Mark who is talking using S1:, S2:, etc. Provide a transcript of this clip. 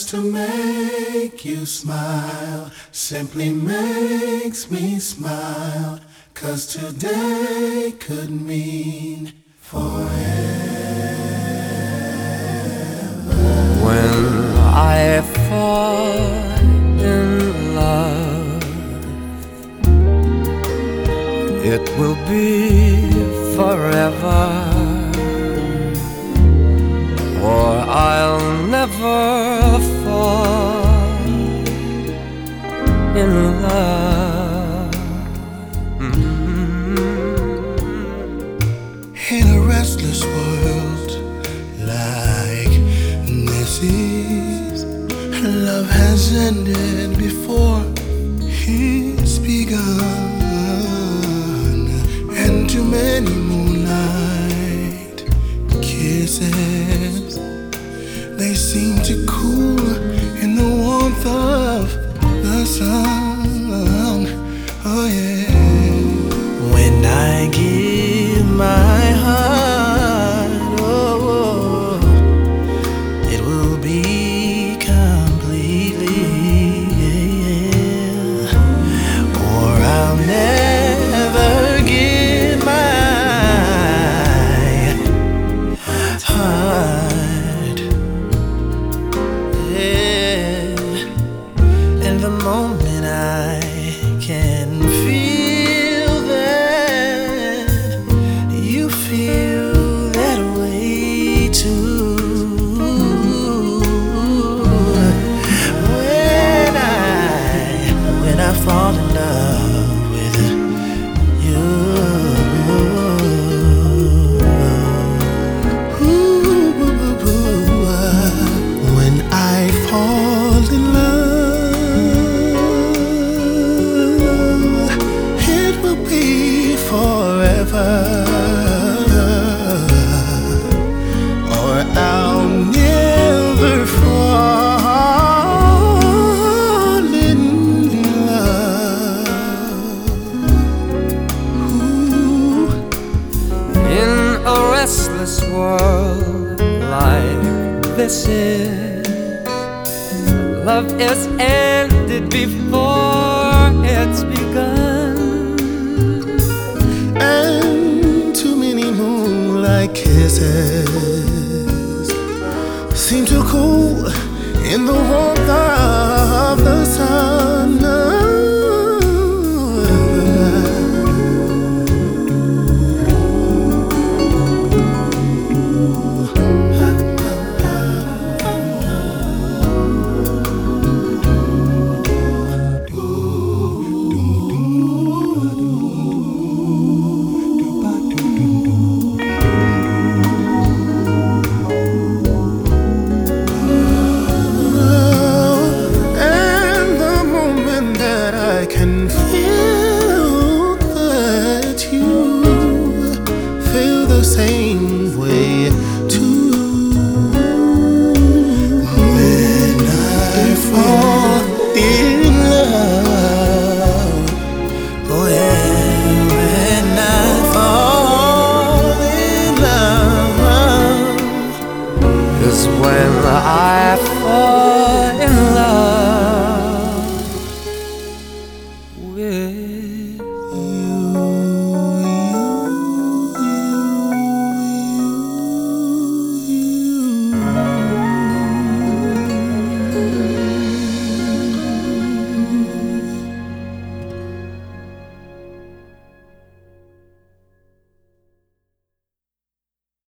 S1: to make you smile, simply makes me smile, 'cause today could mean forever.
S2: When I fall in love, it will be forever, or I'll never fall in love.
S1: In a restless world like this is, love has ended before it's begun, and too many moonlight kisses, they seem to cool in the warmth of the sun. Oh yeah. When I give my heart, oh, it will be completely, yeah. Or I'll never give my heart, yeah. And the moment I can feel that you feel that way too, when I fall in love with you. When I fall in love, it will be forever, or I'll never fall in love. Ooh.
S2: In a restless world like this is, love is ended before it's begun,
S1: And too many moonlight kisses seem to cool in the warmth of